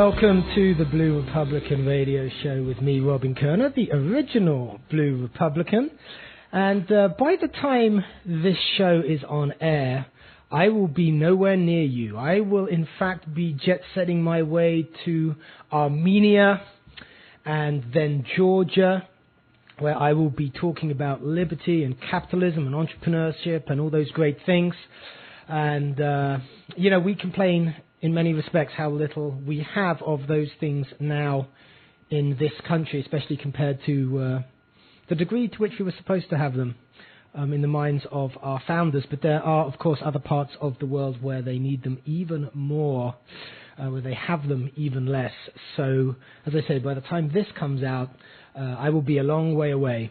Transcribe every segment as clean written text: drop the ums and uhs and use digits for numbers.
Welcome to the Blue Republican radio show with me, Robin Kerner, the original Blue Republican. And by the time this show is on air, I will be nowhere near you. I will, in fact, be jet-setting my way to Armenia and then Georgia, where I will be talking about liberty and capitalism and entrepreneurship and all those great things. And, we complain in many respects how little we have of those things now in this country, especially compared to the degree to which we were supposed to have them in the minds of our founders. But there are, of course, other parts of the world where they need them even more, where they have them even less. So, as I said, by the time this comes out, I will be a long way away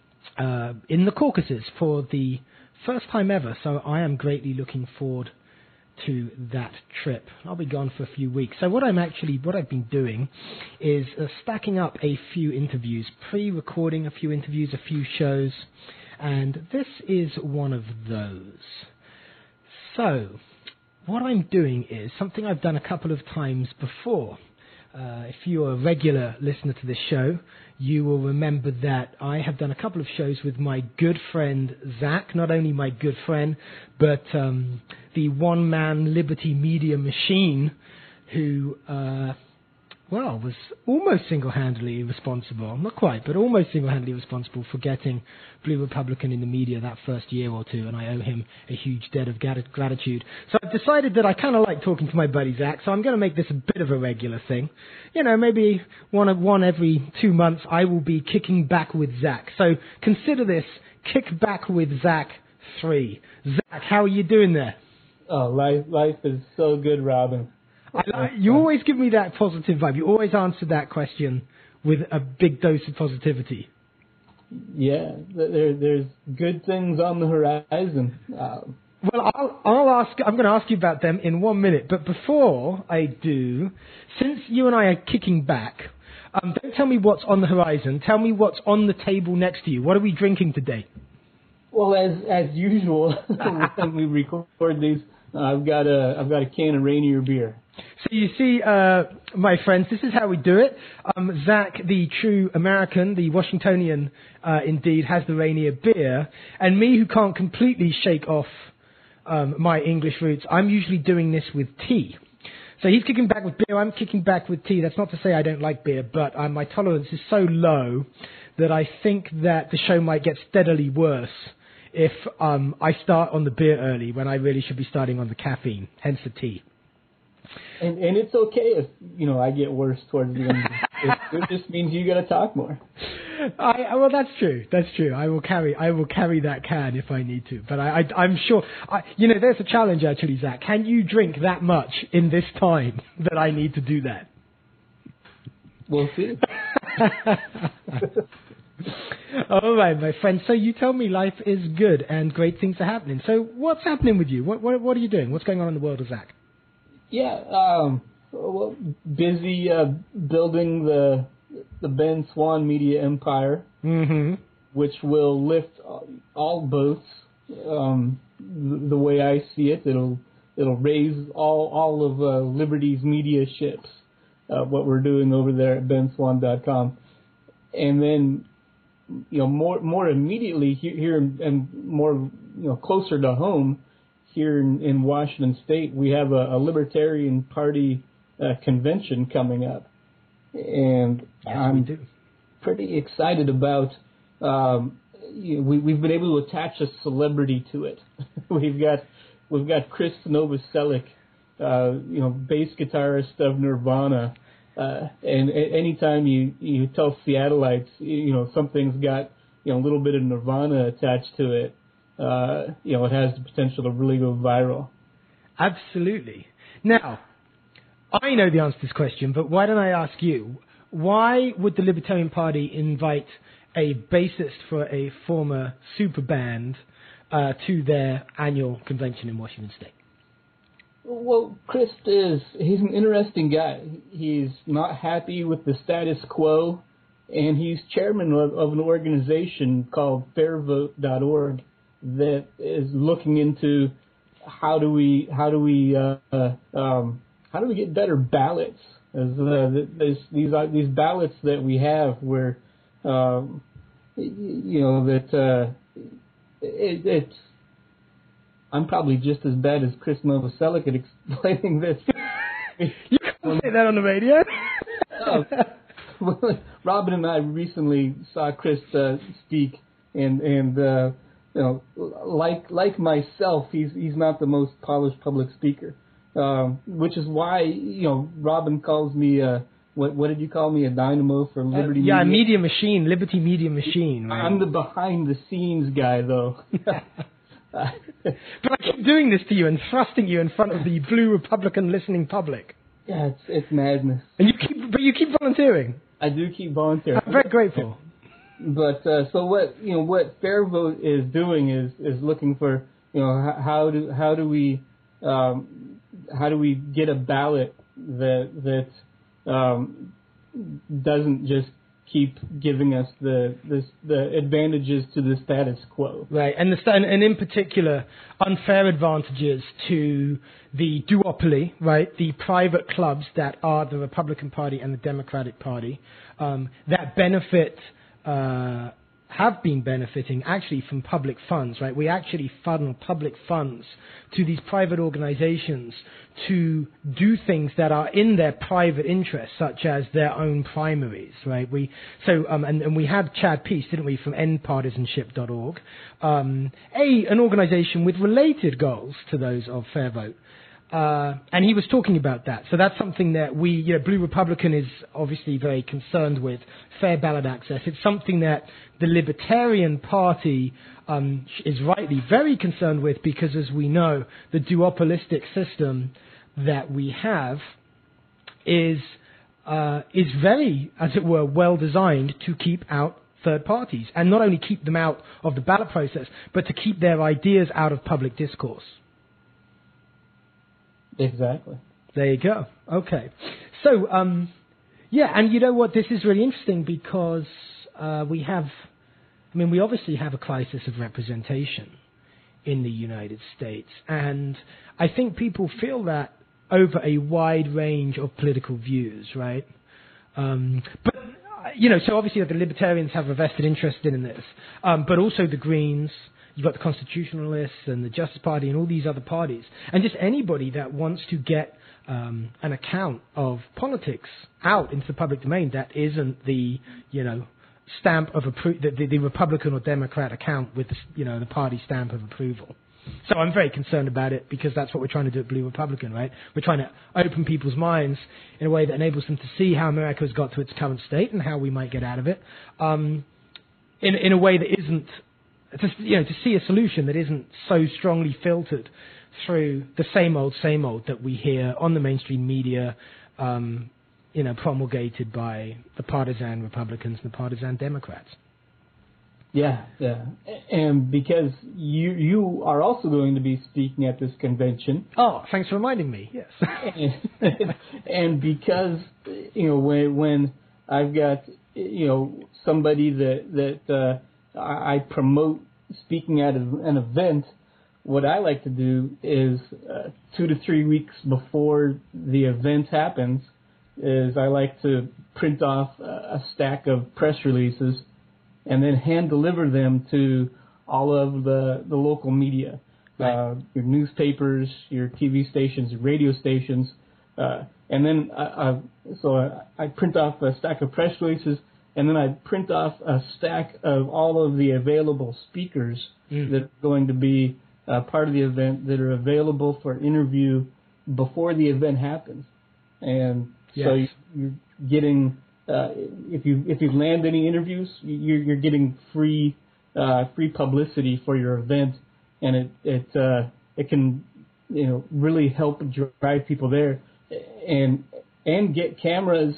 in the Caucasus for the first time ever. So I am greatly looking forward to that trip. I'll be gone for a few weeks. So what I've been doing is stacking up a few interviews, pre-recording a few interviews, a few shows, and this is one of those. So what I'm doing is something I've done a couple of times before. If you're a regular listener to this show, you will remember that I have done a couple of shows with my good friend Zach, not only my good friend, but the one-man Liberty Media machine who, was almost single-handedly responsible, not quite, but almost single-handedly responsible for getting Blue Republican in the media that first year or two, and I owe him a huge debt of gratitude. So I've decided that I kind of like talking to my buddy Zach, so I'm going to make this a bit of a regular thing. Maybe one every 2 months I will be kicking back with Zach. So consider this Kick Back with Zach 3. Zach, how are you doing there? Oh, life is so good, Robin. You always give me that positive vibe. You always answer that question with a big dose of positivity. Yeah, there's good things on the horizon. Well, I'm going to ask you about them in 1 minute. But before I do, since you and I are kicking back, don't tell me what's on the horizon. Tell me what's on the table next to you. What are we drinking today? Well, as usual, when we record these, I've got a can of Rainier beer. So you see, my friends, this is how we do it. Zach, the true American, the Washingtonian, indeed, has the Rainier beer. And me, who can't completely shake off my English roots, I'm usually doing this with tea. So he's kicking back with beer, I'm kicking back with tea. That's not to say I don't like beer, but my tolerance is so low that I think that the show might get steadily worse if I start on the beer early when I really should be starting on the caffeine, hence the tea. And it's okay if, I get worse towards the end. It just means you got to talk more. Well, that's true. That's true. I will carry that can if I need to. But I'm sure, there's a challenge actually, Zach. Can you drink that much in this time that I need to do that? We'll see. All right, my friend. So you tell me life is good and great things are happening. So what's happening with you? What are you doing? What's going on in the world of Zach? Yeah, busy building the Ben Swan Media empire, which will lift all boats. The way I see it, it'll raise all of Liberty's media ships. What we're doing over there at benswan.com, and then more immediately here and more closer to home. Here in Washington State, we have a Libertarian Party convention coming up, and I'm pretty excited about. We've been able to attach a celebrity to it. We've got Chris Novoselic, bass guitarist of Nirvana, and anytime you tell Seattleites, something's got a little bit of Nirvana attached to it. It has the potential to really go viral. Absolutely. Now, I know the answer to this question, but why don't I ask you? Why would the Libertarian Party invite a bassist for a former super band to their annual convention in Washington State? Well, Chris he's an interesting guy. He's not happy with the status quo, and he's chairman of an organization called fairvote.org that is looking into how do we get better ballots There's these ballots that we have where, it's. I'm probably just as bad as Chris Novoselic at explaining this. You can't say that on the radio. Robin and I recently saw Chris speak, and like myself, he's not the most polished public speaker, which is why Robin calls me what did you call me, a dynamo for Liberty? Yeah, Media Machine, Liberty Media Machine. Right? I'm the behind the scenes guy, though. But I keep doing this to you and thrusting you in front of the blue Republican listening public. Yeah, it's madness. And you keep volunteering. I do keep volunteering. I'm very grateful. But so what Fair Vote is doing is looking for how do we get a ballot that doesn't just keep giving us the advantages to the status quo. Right, and in particular, unfair advantages to the duopoly, right, the private clubs that are the Republican Party and the Democratic Party, that benefit, have been benefiting actually from public funds, right? We actually funnel public funds to these private organizations to do things that are in their private interests, such as their own primaries, right? And we had Chad Peace, didn't we, from endpartisanship.org, an organization with related goals to those of Fair Vote. And he was talking about that. So that's something that Blue Republican is obviously very concerned with, fair ballot access. It's something that the Libertarian Party is rightly very concerned with because, as we know, the duopolistic system that we have is very, as it were, well designed to keep out third parties, and not only keep them out of the ballot process, but to keep their ideas out of public discourse. Exactly. There you go. Okay. So, and you know what? This is really interesting because we obviously have a crisis of representation in the United States. And I think people feel that over a wide range of political views, right? But so obviously the Libertarians have a vested interest in this, but also the Greens. You've got the Constitutionalists and the Justice Party and all these other parties. And just anybody that wants to get an account of politics out into the public domain that isn't the, stamp of the Republican or Democrat account with the party stamp of approval. So I'm very concerned about it because that's what we're trying to do at Blue Republican, right? We're trying to open people's minds in a way that enables them to see how America has got to its current state and how we might get out of it in a way that isn't, to see a solution that isn't so strongly filtered through the same old that we hear on the mainstream media, promulgated by the partisan Republicans and the partisan Democrats. Yeah. And because you are also going to be speaking at this convention. Oh, thanks for reminding me. Yes. and because when I've got somebody that I promote speaking at an event, what I like to do is 2 to 3 weeks before the event happens is I like to print off a stack of press releases and then hand deliver them to all of the local media, right. Your newspapers, your TV stations, your radio stations, and then I print off a stack of press releases, and then I print off a stack of all of the available speakers that are going to be part of the event that are available for interview before the event happens, and so you're getting. If you land any interviews, you're getting free publicity for your event, and it can really help drive people there, and get cameras.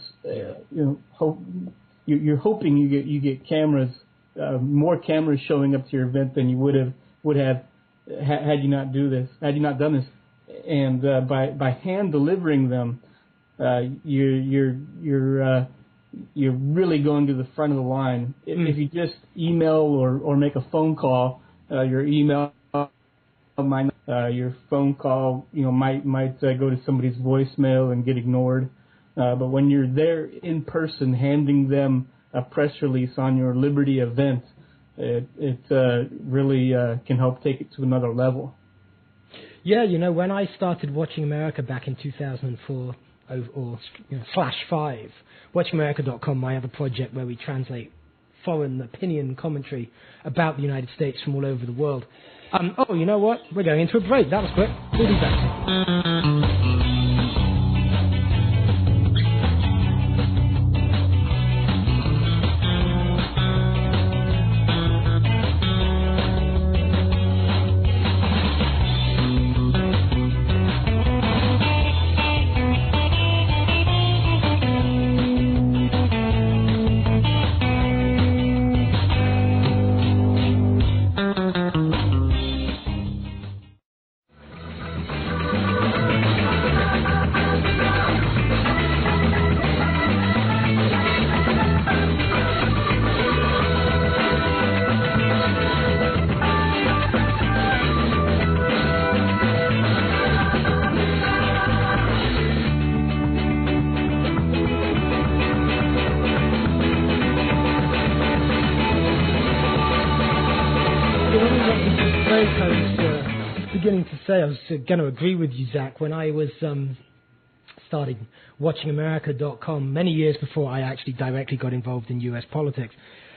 You're hoping you get cameras, more cameras showing up to your event than you would have had you not done this, and by hand delivering them, you're really going to the front of the line. If you just email or make a phone call, your email your phone call might go to somebody's voicemail and get ignored. But when you're there in person, handing them a press release on your Liberty event, it really can help take it to another level. Yeah, when I started Watching America back in 2004 or /5, WatchingAmerica.com, my other project where we translate foreign opinion commentary about the United States from all over the world. Oh, you know what? We're going into a break. That was quick. We'll be back. I was going to agree with you, Zach. When I was starting WatchingAmerica.com many years before I actually directly got involved in U.S. politics,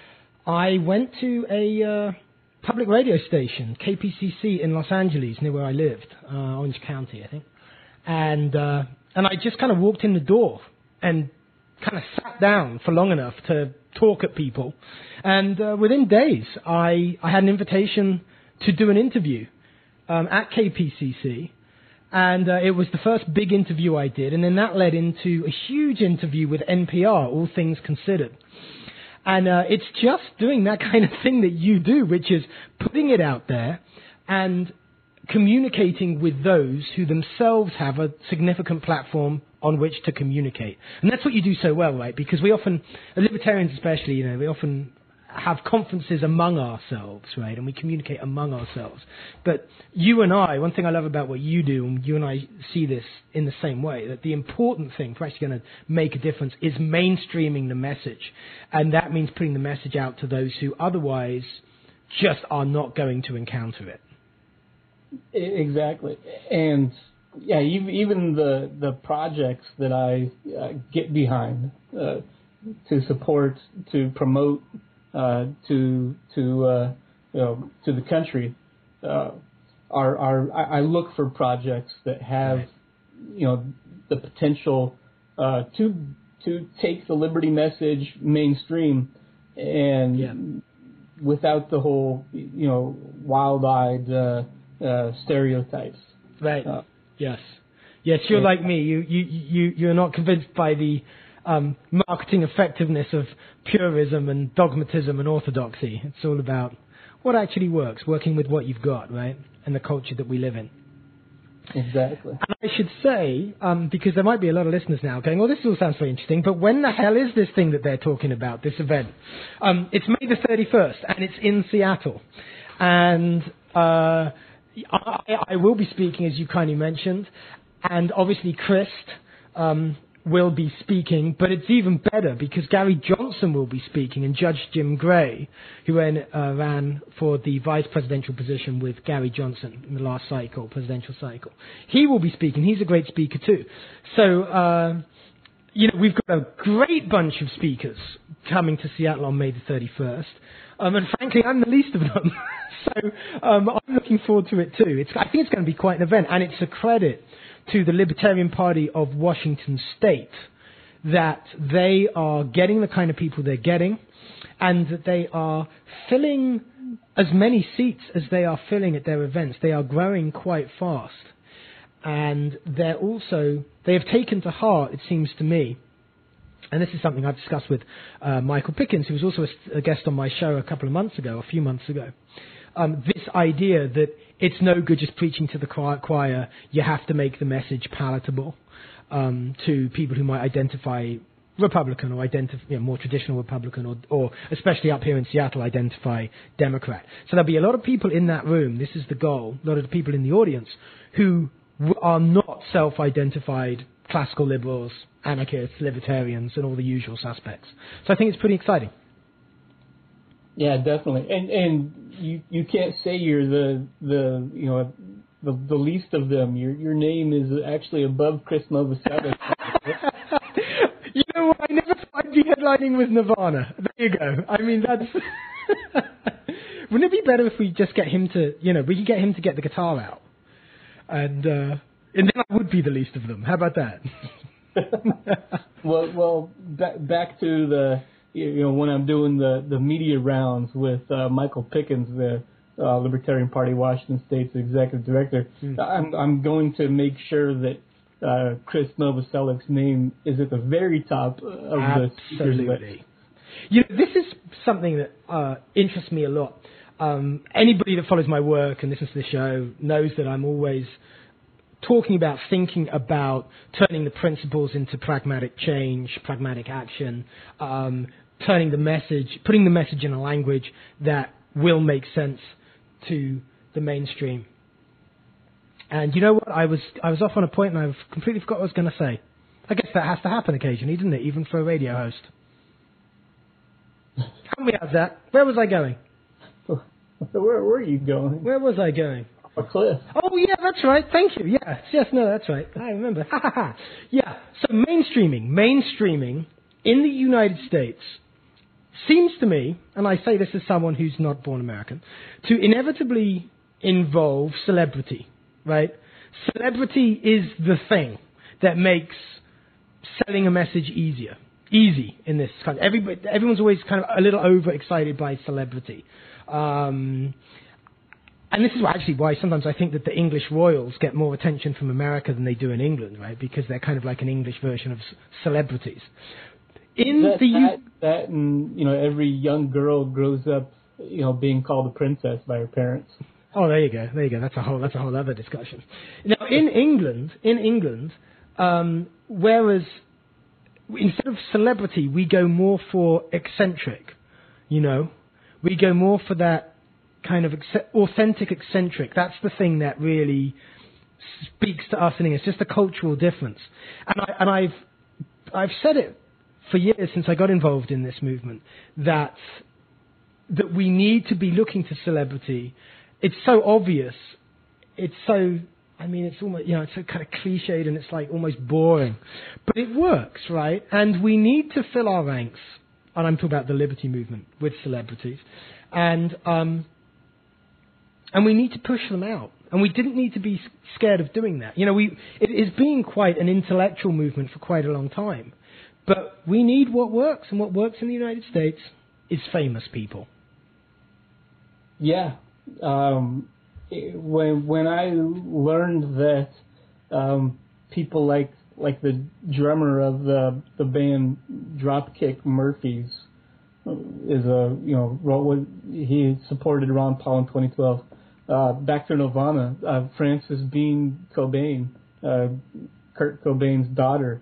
I went to a public radio station, KPCC in Los Angeles, near where I lived, Orange County, I think. And I just kind of walked in the door and kind of sat down for long enough to talk at people. And within days, I had an invitation to do an interview at KPCC, and it was the first big interview I did, and then that led into a huge interview with NPR, All Things Considered. And it's just doing that kind of thing that you do, which is putting it out there and communicating with those who themselves have a significant platform on which to communicate. And that's what you do so well, right? Because we often, libertarians especially, we often have conferences among ourselves, right? And we communicate among ourselves. But you and I, one thing I love about what you do, and you and I see this in the same way, that the important thing for actually going to make a difference is mainstreaming the message. And that means putting the message out to those who otherwise just are not going to encounter it. Exactly. And yeah, even the projects that I get behind to support, to promote, to the country, I look for projects that have, the potential to take the liberty message mainstream, and without the whole, wild-eyed stereotypes. Right. Yes. Yes, you're like me. You're not convinced by the marketing effectiveness of purism and dogmatism and orthodoxy. It's all about what actually works, working with what you've got, right, and the culture that we live in. Exactly. And I should say, because there might be a lot of listeners now going, well, this all sounds very interesting, but when the hell is this thing that they're talking about, this event? It's May the 31st, and it's in Seattle. And I will be speaking, as you kindly mentioned, and obviously Chris will be speaking, but it's even better because Gary Johnson will be speaking, and Judge Jim Gray, who ran for the vice presidential position with Gary Johnson in the last presidential cycle. He will be speaking. He's a great speaker too. So, we've got a great bunch of speakers coming to Seattle on May the 31st. And frankly, I'm the least of them. So I'm looking forward to it too. I think it's going to be quite an event, and it's a credit to the Libertarian Party of Washington State that they are getting the kind of people they're getting, and that they are filling as many seats as they are filling at their events. They are growing quite fast. And they have taken to heart, it seems to me, and this is something I've discussed with Michael Pickens, who was also a guest on my show a few months ago, this idea that it's no good just preaching to the choir. You have to make the message palatable to people who might identify Republican or more traditional Republican, or especially up here in Seattle, identify Democrat. So there'll be a lot of people in that room. This is the goal. A lot of the people in the audience who are not self-identified classical liberals, anarchists, libertarians, and all the usual suspects. So I think it's pretty exciting. Yeah, definitely. And you can't say you're the least of them. Your name is actually above Chris Novoselic. You know what? I never thought I'd be headlining with Nirvana. There you go. I mean, that's... Wouldn't it be better if we just get him to, we could get him to get the guitar out, and then I would be the least of them. How about that? well, back to the, when I'm doing the media rounds with Michael Pickens, the Libertarian Party Washington State's executive director, I'm going to make sure that Chris Novoselic's name is at the very top of the speakers list. This is something that interests me a lot. Anybody that follows my work and listens to the show knows that I'm always thinking about turning the principles into pragmatic change, pragmatic action, putting the message in a language that will make sense to the mainstream. And you know what? I was off on a point and I've completely forgot what I was going to say. I guess that has to happen occasionally, doesn't it? Even for a radio host. Help me out, Zach. Where was I going? Where were you going? Where was I going? A cliff. Oh, yeah, that's right. Thank you. Yes, no, that's right. I remember. Yeah, so mainstreaming in the United States seems to me, and I say this as someone who's not born American, to inevitably involve celebrity, right? Celebrity is the thing that makes selling a message easy in this country. Everyone's always kind of a little overexcited by celebrity. And this is actually why sometimes I think that the English royals get more attention from America than they do in England, right? Because they're kind of like an English version of celebrities. That and every young girl grows up being called a princess by her parents. Oh, there you go. That's a whole other discussion. Now in England, whereas instead of celebrity, we go more for eccentric. We go more for that kind of authentic eccentric. That's the thing that really speaks to us, and it's just a cultural difference. And I've said it for years since I got involved in this movement that we need to be looking to celebrity. It's so obvious. It's so. It's almost, it's so kind of cliched and it's like almost boring. But it works, right? And we need to fill our ranks, and I'm talking about the liberty movement, with celebrities. And we need to push them out. And we didn't need to be scared of doing that. It has been quite an intellectual movement for quite a long time. But we need what works, and what works in the United States is famous people. Yeah. When I learned that people like the drummer of the band Dropkick Murphys he supported Ron Paul in 2012. Back to Nirvana, Frances Bean Cobain, Kurt Cobain's daughter,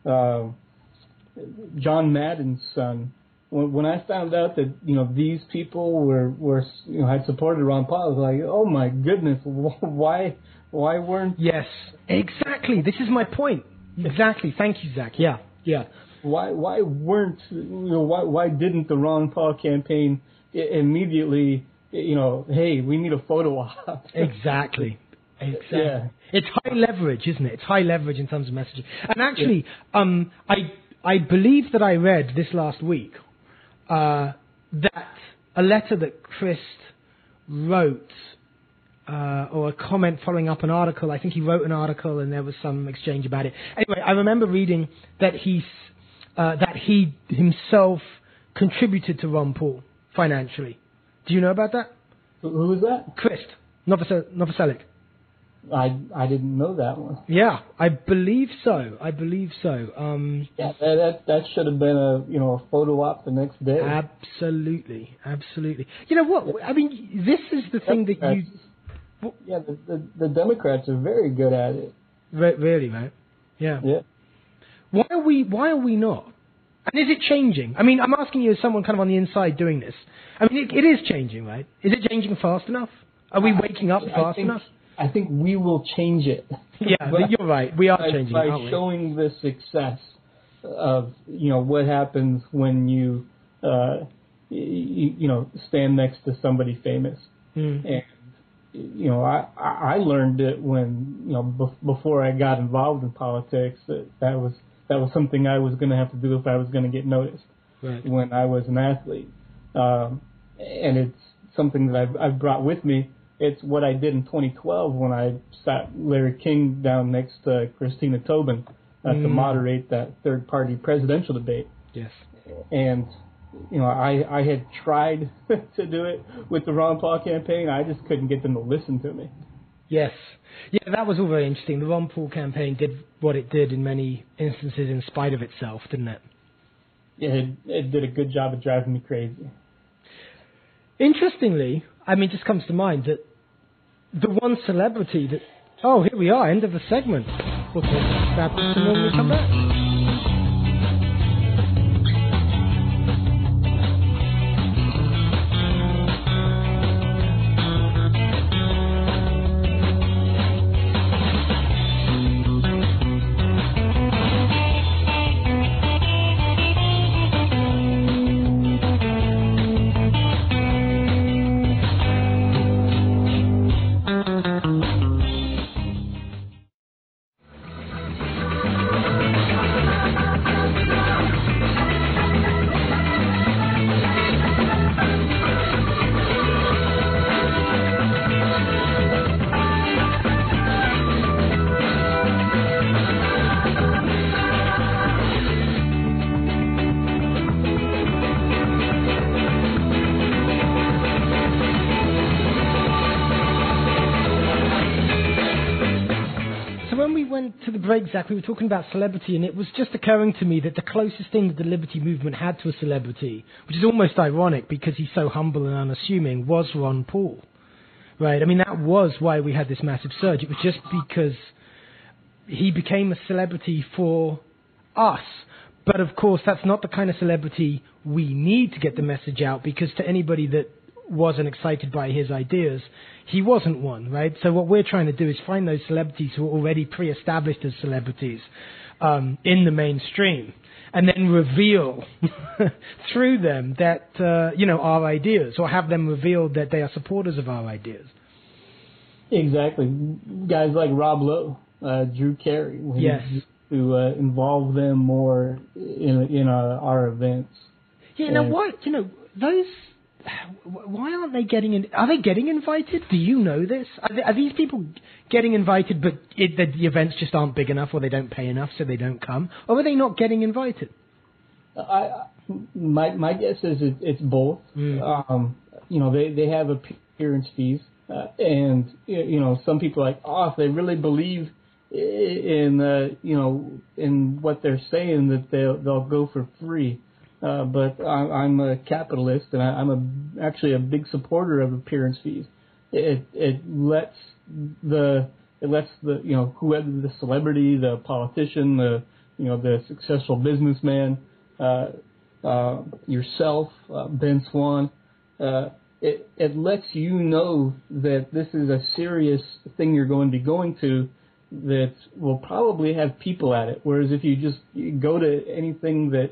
John Madden's son. When I found out that these people were had supported Ron Paul, I was like, oh my goodness, why weren't? Yes, exactly. This is my point. Exactly. Thank you, Zach. Yeah. Why weren't why didn't the Ron Paul campaign immediately hey, we need a photo op? Exactly. Yeah. It's high leverage, isn't it? It's high leverage in terms of messaging. And actually, I believe that I read this last week. That a letter that Chris wrote, or a comment following up an article. I think he wrote an article and there was some exchange about it. Anyway, I remember reading that he himself contributed to Ron Paul financially. Do you know about that? Who was that? Chris Novoselic. I didn't know that one. Yeah, I believe so. Yeah, that should have been a photo op the next day. Absolutely. You know what? I mean, this is the thing that you. Yeah, the Democrats are very good at it. Really, right? Yeah. Why are we not? And is it changing? I mean, I'm asking you as someone kind of on the inside doing this. I mean, it is changing, right? Is it changing fast enough? Are we waking up fast enough? I think we will change it. Yeah, you're right. We are changing by it, aren't we? showing the success of what happens when you stand next to somebody famous. And I learned it when before I got involved in politics that was something I was going to have to do if I was going to get noticed when I was an athlete. And it's something that I've brought with me. It's what I did in 2012 when I sat Larry King down next to Christina Tobin to moderate that third-party presidential debate. Yes. And, I had tried to do it with the Ron Paul campaign. I just couldn't get them to listen to me. Yes. Yeah, that was all very interesting. The Ron Paul campaign did what it did in many instances in spite of itself, didn't it? Yeah, it did a good job of driving me crazy. Interestingly, it just comes to mind that the one celebrity that... Oh, here we are, end of the segment. We'll talk about this when we come back. Zach, we were talking about celebrity, and it was just occurring to me that the closest thing that the Liberty Movement had to a celebrity, which is almost ironic because he's so humble and unassuming, was Ron Paul. Right? That was why we had this massive surge. It was just because he became a celebrity for us. But of course, that's not the kind of celebrity we need to get the message out, because to anybody that wasn't excited by his ideas, he wasn't one, right? So what we're trying to do is find those celebrities who are already pre-established as celebrities in the mainstream, and then reveal through them that, our ideas, or have them revealed that they are supporters of our ideas. Exactly. Guys like Rob Lowe, Drew Carey, yes, to involve them more in our events. Yeah, now what, those... Why aren't they getting in? Are they getting invited? Do you know this? Are these people getting invited, but the events just aren't big enough, or they don't pay enough, so they don't come? Or are they not getting invited? My guess is it's both. They have appearance fees, and some people are like, if they really believe in what they're saying, that they'll go for free. But I'm a capitalist, and I'm actually a big supporter of appearance fees. It lets the whoever the celebrity, the politician, the successful businessman, yourself, Ben Swann, it lets you know that this is a serious thing you're going to be going to, that will probably have people at it. Whereas if you just go to anything that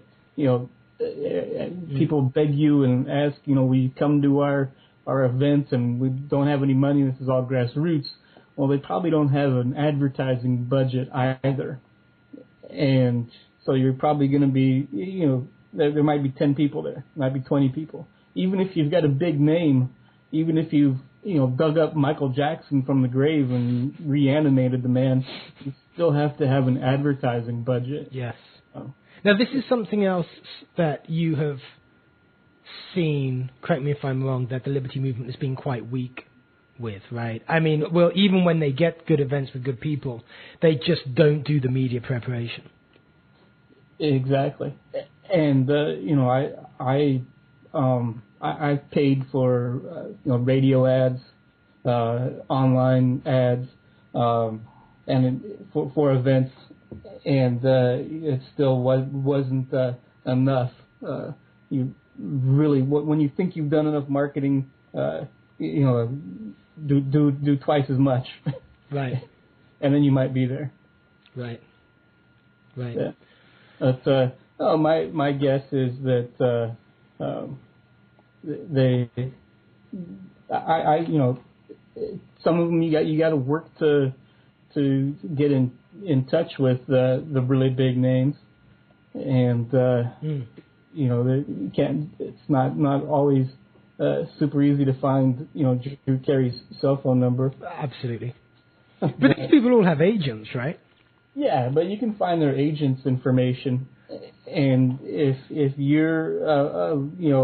people beg you and ask, we come to our events and we don't have any money, this is all grassroots. Well, they probably don't have an advertising budget either. And so you're probably going to be, there might be 10 people there, might be 20 people. Even if you've got a big name, even if you've, dug up Michael Jackson from the grave and reanimated the man, you still have to have an advertising budget. Yes. Now, this is something else that you have seen, correct me if I'm wrong, that the Liberty Movement has been quite weak with, right? Even when they get good events with good people, they just don't do the media preparation. Exactly. And, I've paid for, radio ads, online ads, and for events, and it still wasn't enough. You really, when you think you've done enough marketing, do twice as much. Right. And then you might be there. Right. Right. Yeah. But my guess is that some of them you got to work to get in touch with the really big names, and you can't. It's not always super easy to find Drew Carey's cell phone number. Absolutely. But these people all have agents, right? Yeah, but you can find their agent's information, and if you're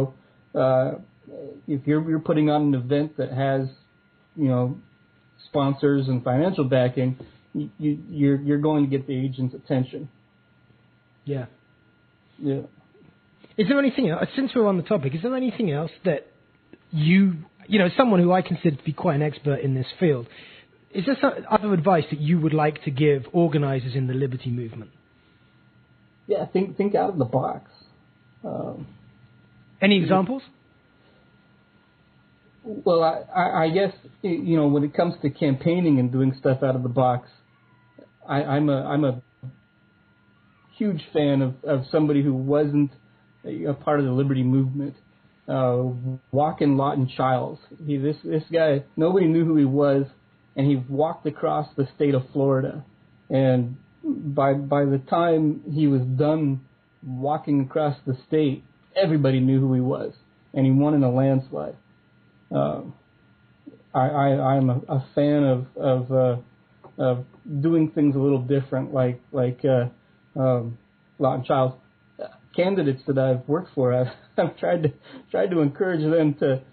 if you're putting on an event that has sponsors and financial backing, you're going to get the agent's attention. Yeah. Yeah. Is there anything else, since we're on the topic, is there anything else that someone who I consider to be quite an expert in this field, is there some other advice that you would like to give organizers in the liberty movement? Yeah, think out of the box. Any examples? Well, I guess when it comes to campaigning and doing stuff out of the box, I'm a huge fan of somebody who wasn't a part of the liberty movement. Walkin' Lawton Chiles. This guy, nobody knew who he was, and he walked across the state of Florida. And by the time he was done walking across the state, everybody knew who he was, and he won in a landslide. I'm a fan of doing things a little different, like Lawton Chiles. Candidates that I've worked for, I've tried to encourage them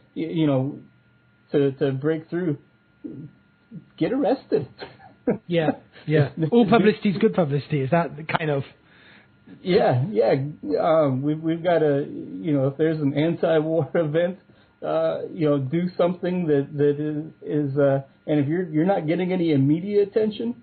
to break through. Get arrested. Yeah. All publicity is good publicity. Is that the kind of? Yeah. We've got to, if there's an anti-war event, do something that is and if you're not getting any immediate attention,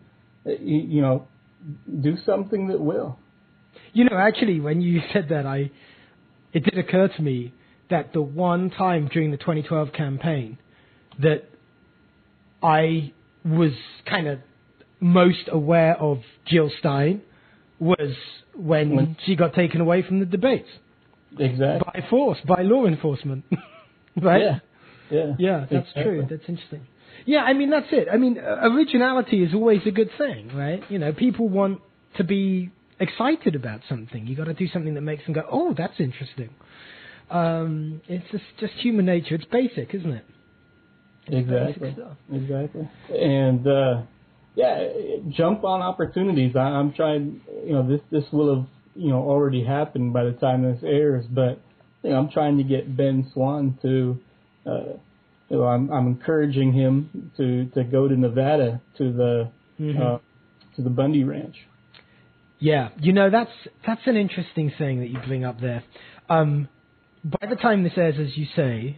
do something that will. Actually, when you said that, it did occur to me that the one time during the 2012 campaign that I was kind of most aware of Jill Stein was when she got taken away from the debates. Exactly. By force, by law enforcement. Right? Yeah, that's exactly. true. That's interesting. Yeah, that's it. Originality is always a good thing, right? People want to be excited about something. You got to do something that makes them go, "Oh, that's interesting." It's just human nature. It's basic, isn't it? Exactly. And jump on opportunities. I'm trying. This will have already happened by the time this airs, but I'm trying to get Ben Swan to. I'm encouraging him to go to Nevada to the Bundy Ranch. Yeah, that's an interesting thing that you bring up there. By the time this airs, as you say,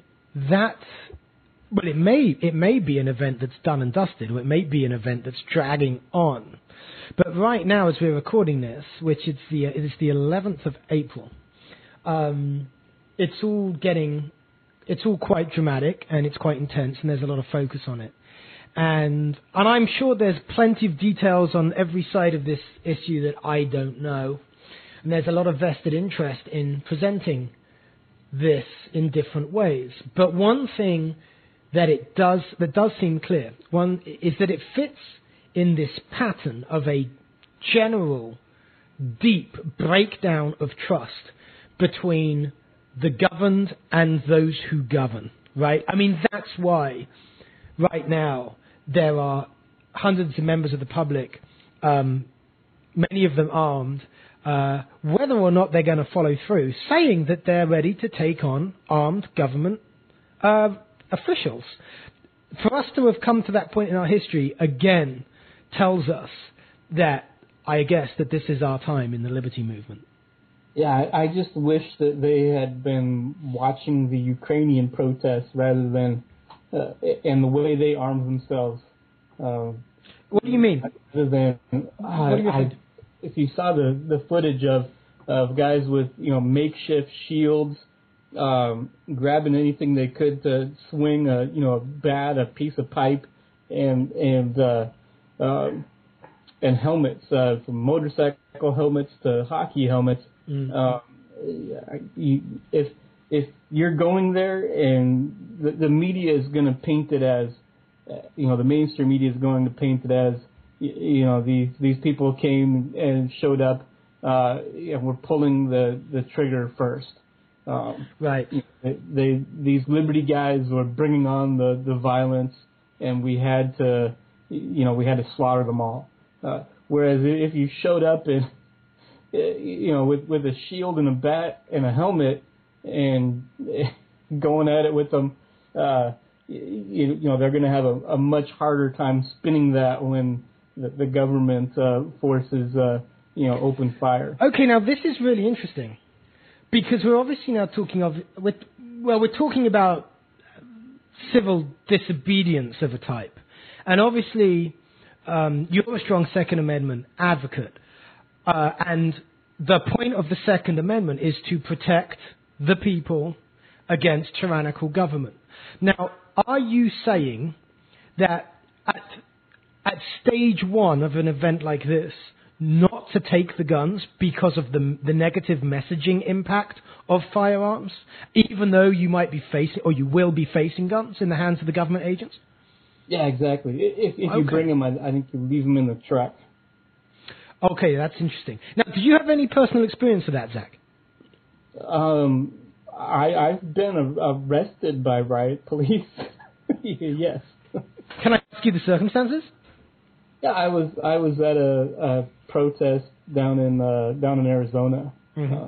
it may be an event that's done and dusted, or it may be an event that's dragging on. But right now, as we're recording this, which it is the 11th of April, it's all quite dramatic and it's quite intense, and there's a lot of focus on it. And I'm sure there's plenty of details on every side of this issue that I don't know. And there's a lot of vested interest in presenting this in different ways. But one thing that does seem clear, one is that it fits in this pattern of a general, deep breakdown of trust between the governed and those who govern, right? That's why right now there are hundreds of members of the public, many of them armed, whether or not they're going to follow through, saying that they're ready to take on armed government officials. For us to have come to that point in our history, again, tells us that, I guess, that this is our time in the liberty movement. Yeah, I just wish that they had been watching the Ukrainian protests rather than and the way they armed themselves. What do you mean? Rather than, if you saw the footage of guys with makeshift shields grabbing anything they could to swing a bat, a piece of pipe, and helmets, from motorcycle helmets to hockey helmets. If you're going there and the media is going to paint it as, the mainstream media is going to paint it as, these people came and showed up, and we're pulling the trigger first. Right. These Liberty guys were bringing on the violence, and we had to slaughter them all. Whereas if you showed up and with a shield and a bat and a helmet and going at it with them, they're going to have a much harder time spinning that when the government forces open fire. Okay, now this is really interesting because we're obviously now talking we're talking about civil disobedience of a type, and obviously you're a strong Second Amendment advocate, and the point of the Second Amendment is to protect the people against tyrannical government. Now, are you saying that at stage one of an event like this, not to take the guns because of the negative messaging impact of firearms, even though you might be facing, or you will be facing guns in the hands of the government agents? Yeah, exactly. If you bring them, I think you leave them in the truck. Okay, that's interesting. Now, did you have any personal experience with that, Zach? I've been arrested by riot police. Yes. Can I ask you the circumstances? Yeah, I was at a protest down in Arizona. Mm-hmm.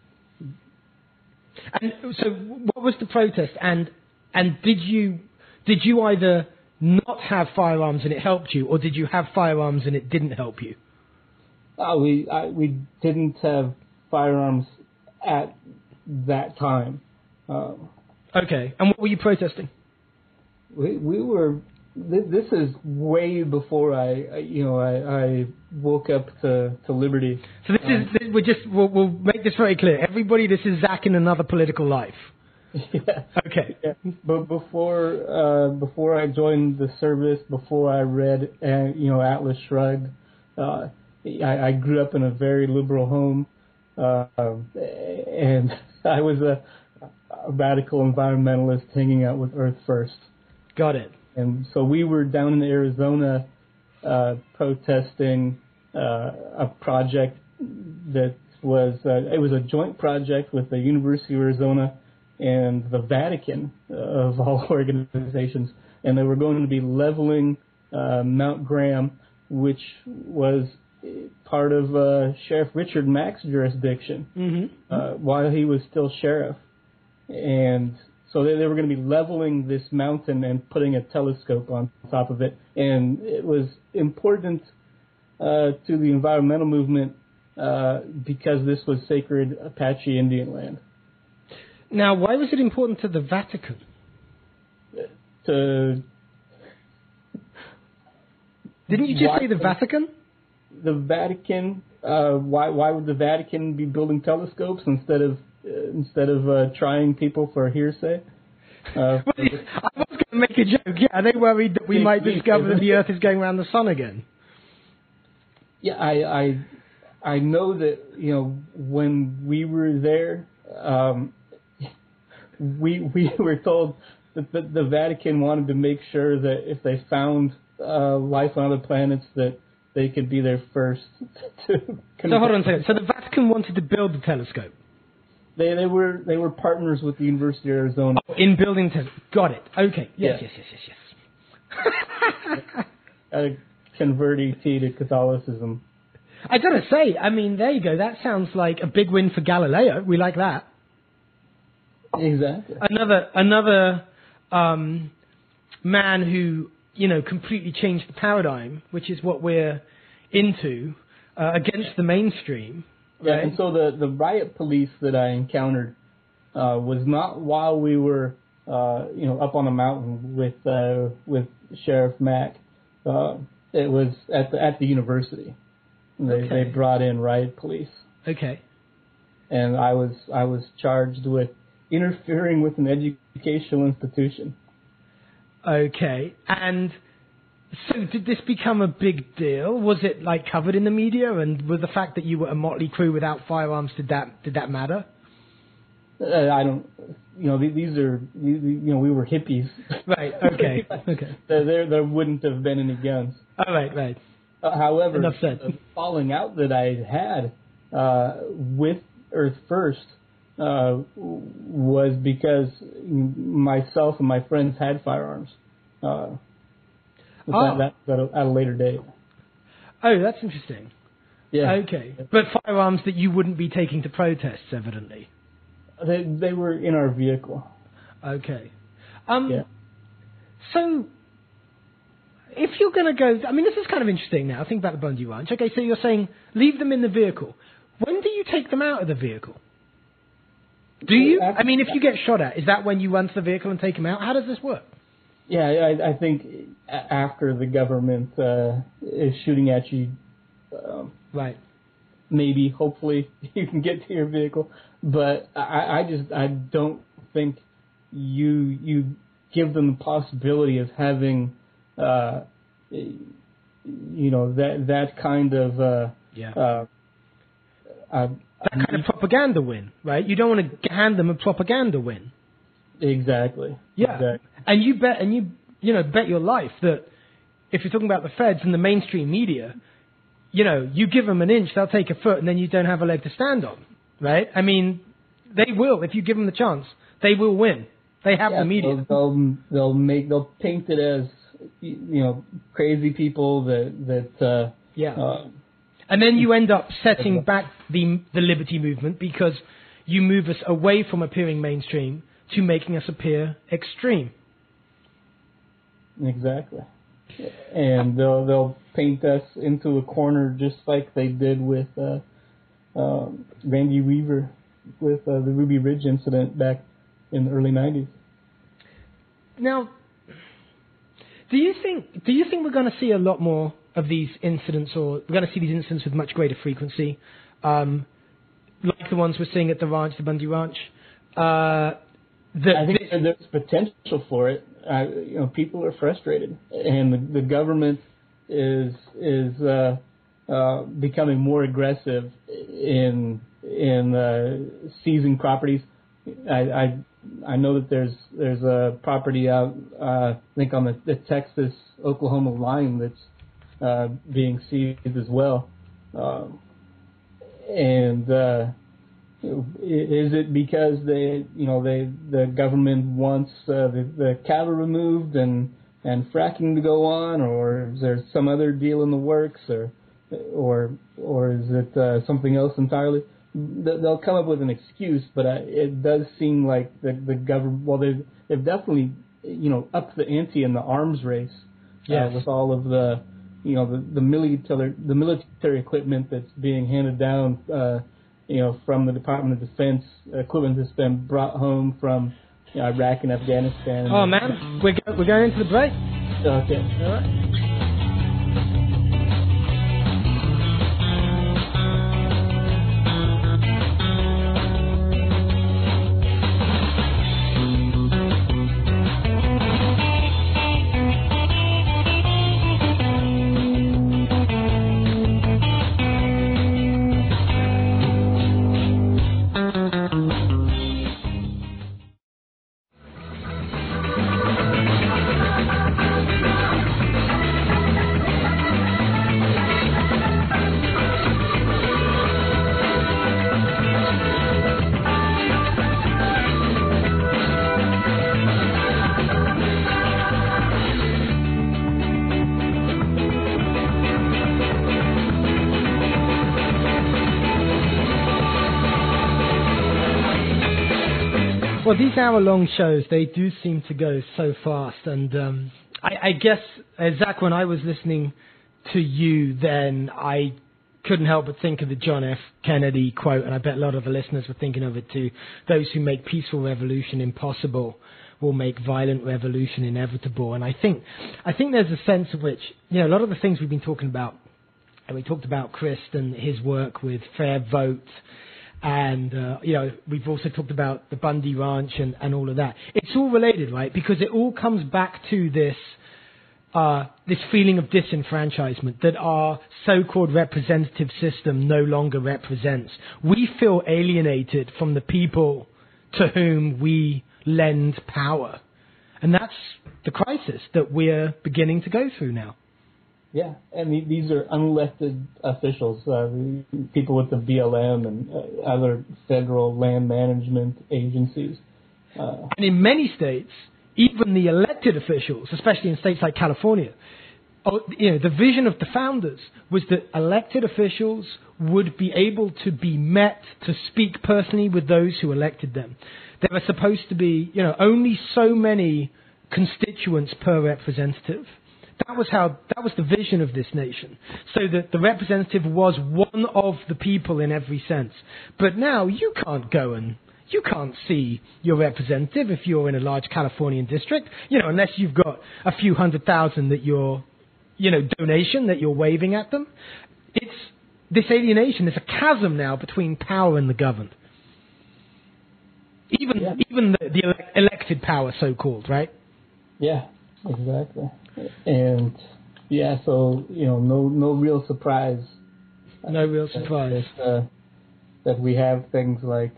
And so, what was the protest? And did you either not have firearms and it helped you, or did you have firearms and it didn't help you? We didn't have firearms at that time. Okay, and what were you protesting? We were. This is way before I woke up to liberty. So we'll make this very clear. Everybody, this is Zach in another political life. Yeah. Okay. Yeah. But before I joined the service, before I read Atlas Shrugged, I grew up in a very liberal home, and I was a radical environmentalist hanging out with Earth First. Got it. And so we were down in Arizona protesting a project that was it was a joint project with the University of Arizona and the Vatican, of all organizations, and they were going to be leveling Mount Graham, which was part of Sheriff Richard Mack's jurisdiction, while he was still sheriff. And so they were going to be leveling this mountain and putting a telescope on top of it. And it was important to the environmental movement because this was sacred Apache Indian land. Now, why was it important to the Vatican? Didn't you just say the Vatican? The Vatican. Why would the Vatican be building telescopes instead of trying people for hearsay? I was going to make a joke. Yeah, are they worried that we might discover that the Earth is going around the sun again? Yeah, I know that when we were there, we were told that the Vatican wanted to make sure that if they found life on other planets that they could be there first. So hold on a second. So the Vatican wanted to build the telescope. They were partners with the University of Arizona. Oh, in building got it. Okay. Yes. Convert ET to Catholicism. I gotta say, I mean, there you go. That sounds like a big win for Galileo. We like that. Exactly. Another man who completely changed the paradigm, which is what we're into, against the mainstream. Yeah, right? and so the riot police that I encountered was not while we were up on a mountain with Sheriff Mack. It was at the university. They brought in riot police. Okay. And I was charged with interfering with an educational institution. Okay, and so did this become a big deal? Was it like covered in the media, and was the fact that you were a motley crew without firearms, did that matter? I don't, these are, we were hippies. Right. Okay. Okay. There wouldn't have been any guns. Oh, right. However, Enough said. The falling out that I had with Earth First was because myself and my friends had firearms. At a later date. Oh, that's interesting. Yeah. Okay. But firearms that you wouldn't be taking to protests, evidently. They were in our vehicle. Okay. Yeah. So, if you're going to go... I mean, this is kind of interesting now. Think about the Bundy Ranch. Okay, so you're saying leave them in the vehicle. When do you take them out of the vehicle? Do you? I mean, if you get shot at, is that when you run to the vehicle and take them out? How does this work? Yeah, I think after the government is shooting at you... right. Maybe, hopefully, you can get to your vehicle. But I don't think you give them the possibility of having, that kind of that kind of propaganda win, right? You don't want to hand them a propaganda win. Exactly. Yeah. Exactly. And you bet your life that if you're talking about the feds and the mainstream media, you give them an inch, they'll take a foot, and then you don't have a leg to stand on, right? I mean, they will. If you give them the chance, they will win. They have the media. They'll paint it as, crazy people that and then you end up setting back the liberty movement because you move us away from appearing mainstream to making us appear extreme. Exactly. And they'll paint us into a corner just like they did with Randy Weaver with the Ruby Ridge incident back in the early 90s. Now, do you think we're going to see a lot more of these incidents, or we're going to see these incidents with much greater frequency, like the ones we're seeing at the ranch, the Bundy Ranch? I think there's potential for it. People are frustrated, and the government is becoming more aggressive in seizing properties. I know that there's a property out, I think on the Texas-Oklahoma line that's being seized as well, is it because the government wants the cattle removed and fracking to go on, or is there some other deal in the works, or is it something else entirely? They'll come up with an excuse, but it does seem like the government. Well, they've definitely upped the ante in the arms race. Yes. With all of the the military equipment that's being handed down. From the Department of Defense, equipment that's been brought home from Iraq and Afghanistan. Oh man, we're going into the break. Okay. All right. Well, these hour-long shows, they do seem to go so fast. And I guess, Zach, when I was listening to you then, I couldn't help but think of the John F. Kennedy quote, and I bet a lot of the listeners were thinking of it too. Those who make peaceful revolution impossible will make violent revolution inevitable. And I think there's a sense of which, a lot of the things we've been talking about, and we talked about Chris and his work with Fair Vote, And, we've also talked about the Bundy Ranch and all of that. It's all related, right? Because it all comes back to this feeling of disenfranchisement that our so-called representative system no longer represents. We feel alienated from the people to whom we lend power. And that's the crisis that we're beginning to go through now. Yeah, and these are unelected officials, people with the BLM and other federal land management agencies. And in many states, even the elected officials, especially in states like California, the vision of the founders was that elected officials would be able to be met to speak personally with those who elected them. There are supposed to be, only so many constituents per representative. That was the vision of this nation. So that the representative was one of the people in every sense. But now you can't see your representative if you're in a large Californian district, unless you've got a few 100,000 that you're, donation that you're waving at them. It's this alienation. There's a chasm now between power and the governed. Even the elected power, so-called, right? Yeah, exactly. And so no real surprise. No real surprise that we have things like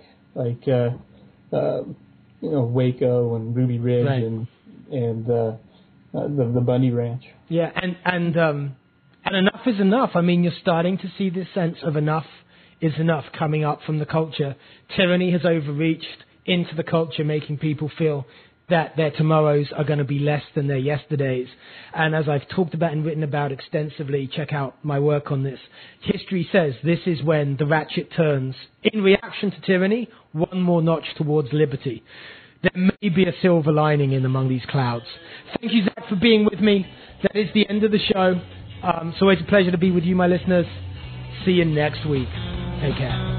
Waco and Ruby Ridge, right, and the Bundy Ranch. Yeah, and enough is enough. I mean, you're starting to see this sense of enough is enough coming up from the culture. Tyranny has overreached into the culture, making people feel that their tomorrows are going to be less than their yesterdays. And as I've talked about and written about extensively, check out my work on this. History says this is when the ratchet turns, in reaction to tyranny, one more notch towards liberty. There may be a silver lining in among these clouds. Thank you, Zach, for being with me. That is the end of the show. It's always a pleasure to be with you, my listeners. See you next week. Take care.